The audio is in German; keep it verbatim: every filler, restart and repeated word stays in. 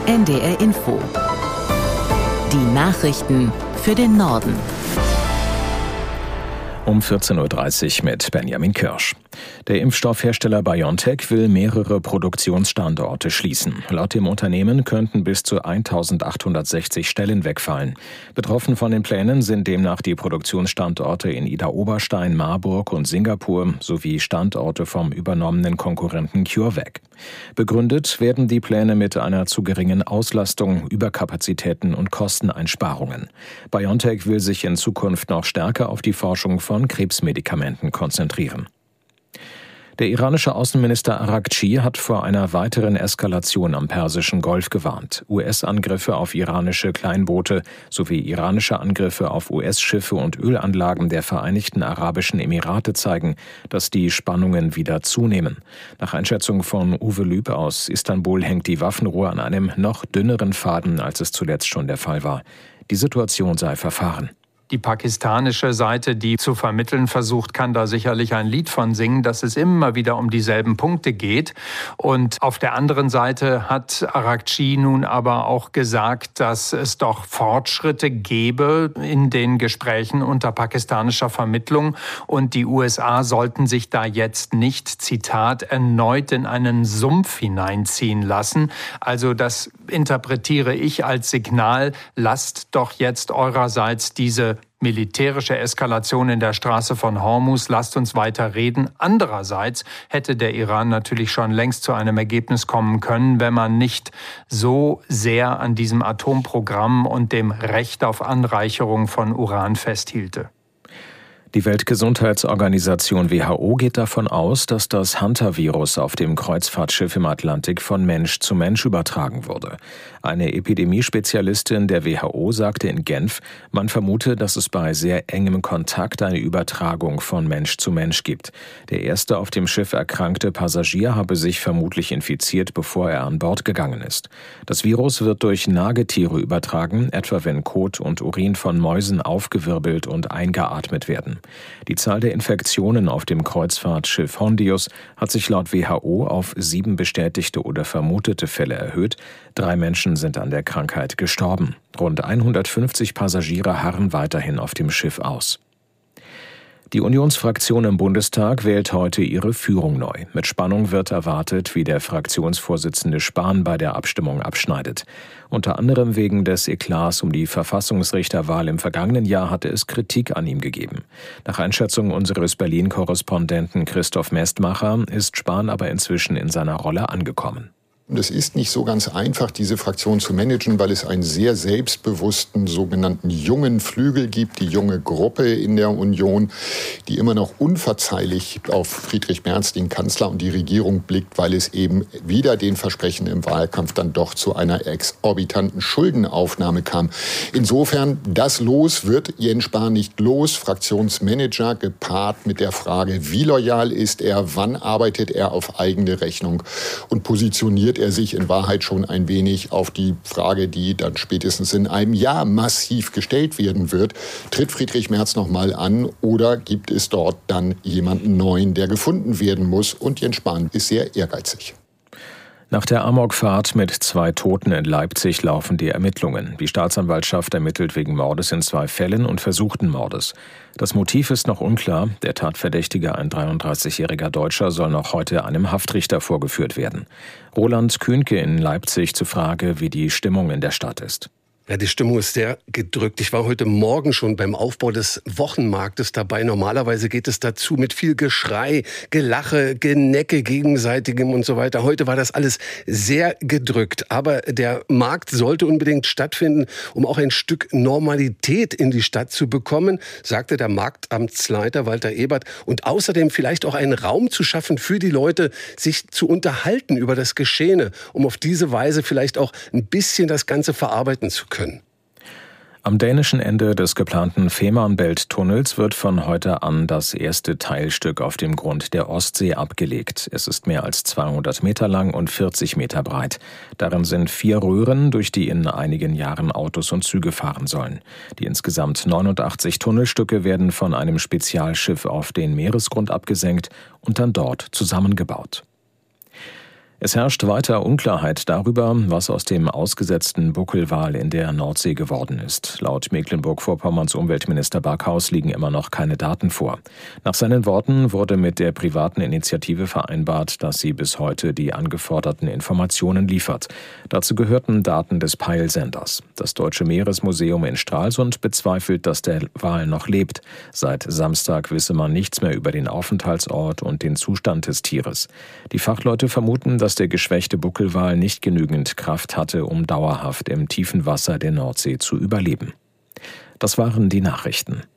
N D R Info. Die Nachrichten für den Norden. Um vierzehn Uhr dreißig mit Benjamin Kirsch. Der Impfstoffhersteller BioNTech will mehrere Produktionsstandorte schließen. Laut dem Unternehmen könnten bis zu eintausendachthundertsechzig Stellen wegfallen. Betroffen von den Plänen sind demnach die Produktionsstandorte in Idar-Oberstein, Marburg und Singapur sowie Standorte vom übernommenen Konkurrenten CureVac. Begründet werden die Pläne mit einer zu geringen Auslastung, Überkapazitäten und Kosteneinsparungen. BioNTech will sich in Zukunft noch stärker auf die Forschung von Krebsmedikamenten konzentrieren. Der iranische Außenminister Araghchi hat vor einer weiteren Eskalation am Persischen Golf gewarnt. U S-Angriffe auf iranische Kleinboote sowie iranische Angriffe auf U S-Schiffe und Ölanlagen der Vereinigten Arabischen Emirate zeigen, dass die Spannungen wieder zunehmen. Nach Einschätzung von Uwe Lüb aus Istanbul hängt die Waffenruhe an einem noch dünneren Faden, als es zuletzt schon der Fall war. Die Situation sei verfahren. Die pakistanische Seite, die zu vermitteln versucht, kann da sicherlich ein Lied von singen, dass es immer wieder um dieselben Punkte geht. Und auf der anderen Seite hat Araghchi nun aber auch gesagt, dass es doch Fortschritte gäbe in den Gesprächen unter pakistanischer Vermittlung. Und die U S A sollten sich da jetzt nicht, Zitat, erneut in einen Sumpf hineinziehen lassen. Also das interpretiere ich als Signal, lasst doch jetzt eurerseits diese militärische Eskalation in der Straße von Hormuz, lasst uns weiter reden. Andererseits hätte der Iran natürlich schon längst zu einem Ergebnis kommen können, wenn man nicht so sehr an diesem Atomprogramm und dem Recht auf Anreicherung von Uran festhielte. Die Weltgesundheitsorganisation W H O geht davon aus, dass das Hantavirus auf dem Kreuzfahrtschiff im Atlantik von Mensch zu Mensch übertragen wurde. Eine Epidemiespezialistin der W H O sagte in Genf, man vermute, dass es bei sehr engem Kontakt eine Übertragung von Mensch zu Mensch gibt. Der erste auf dem Schiff erkrankte Passagier habe sich vermutlich infiziert, bevor er an Bord gegangen ist. Das Virus wird durch Nagetiere übertragen, etwa wenn Kot und Urin von Mäusen aufgewirbelt und eingeatmet werden. Die Zahl der Infektionen auf dem Kreuzfahrtschiff Hondius hat sich laut W H O auf sieben bestätigte oder vermutete Fälle erhöht. Drei Menschen sind an der Krankheit gestorben. Rund hundertfünfzig Passagiere harren weiterhin auf dem Schiff aus. Die Unionsfraktion im Bundestag wählt heute ihre Führung neu. Mit Spannung wird erwartet, wie der Fraktionsvorsitzende Spahn bei der Abstimmung abschneidet. Unter anderem wegen des Eklats um die Verfassungsrichterwahl im vergangenen Jahr hatte es Kritik an ihm gegeben. Nach Einschätzung unseres Berlin-Korrespondenten Christoph Mestmacher ist Spahn aber inzwischen in seiner Rolle angekommen. Und es ist nicht so ganz einfach, diese Fraktion zu managen, weil es einen sehr selbstbewussten sogenannten jungen Flügel gibt, die junge Gruppe in der Union, die immer noch unverzeihlich auf Friedrich Merz, den Kanzler und die Regierung blickt, weil es eben wieder den Versprechen im Wahlkampf dann doch zu einer exorbitanten Schuldenaufnahme kam. Insofern, das Los wird Jens Spahn nicht los. Fraktionsmanager gepaart mit der Frage, wie loyal ist er, wann arbeitet er auf eigene Rechnung und positioniert er sich in Wahrheit schon ein wenig auf die Frage, die dann spätestens in einem Jahr massiv gestellt werden wird. Tritt Friedrich Merz noch mal an oder gibt es dort dann jemanden Neuen, der gefunden werden muss? Und Jens Spahn ist sehr ehrgeizig. Nach der Amokfahrt mit zwei Toten in Leipzig laufen die Ermittlungen. Die Staatsanwaltschaft ermittelt wegen Mordes in zwei Fällen und versuchten Mordes. Das Motiv ist noch unklar. Der Tatverdächtige, ein dreiunddreißigjähriger Deutscher, soll noch heute einem Haftrichter vorgeführt werden. Roland Kühnke in Leipzig zur Frage, wie die Stimmung in der Stadt ist. Ja, die Stimmung ist sehr gedrückt. Ich war heute Morgen schon beim Aufbau des Wochenmarktes dabei. Normalerweise geht es dazu mit viel Geschrei, Gelache, Genecke gegenseitigem und so weiter. Heute war das alles sehr gedrückt. Aber der Markt sollte unbedingt stattfinden, um auch ein Stück Normalität in die Stadt zu bekommen, sagte der Marktamtsleiter Walter Ebert. Und außerdem vielleicht auch einen Raum zu schaffen für die Leute, sich zu unterhalten über das Geschehene, um auf diese Weise vielleicht auch ein bisschen das Ganze verarbeiten zu können. Können. Am dänischen Ende des geplanten Fehmarnbelt-Tunnels wird von heute an das erste Teilstück auf dem Grund der Ostsee abgelegt. Es ist mehr als zweihundert Meter lang und vierzig Meter breit. Darin sind vier Röhren, durch die in einigen Jahren Autos und Züge fahren sollen. Die insgesamt neunundachtzig Tunnelstücke werden von einem Spezialschiff auf den Meeresgrund abgesenkt und dann dort zusammengebaut. Es herrscht weiter Unklarheit darüber, was aus dem ausgesetzten Buckelwal in der Nordsee geworden ist. Laut Mecklenburg-Vorpommerns Umweltminister Backhaus liegen immer noch keine Daten vor. Nach seinen Worten wurde mit der privaten Initiative vereinbart, dass sie bis heute die angeforderten Informationen liefert. Dazu gehörten Daten des Peilsenders. Das Deutsche Meeresmuseum in Stralsund bezweifelt, dass der Wal noch lebt. Seit Samstag wisse man nichts mehr über den Aufenthaltsort und den Zustand des Tieres. Die Fachleute vermuten, dass der geschwächte Buckelwal nicht genügend Kraft hatte, um dauerhaft im tiefen Wasser der Nordsee zu überleben. Das waren die Nachrichten.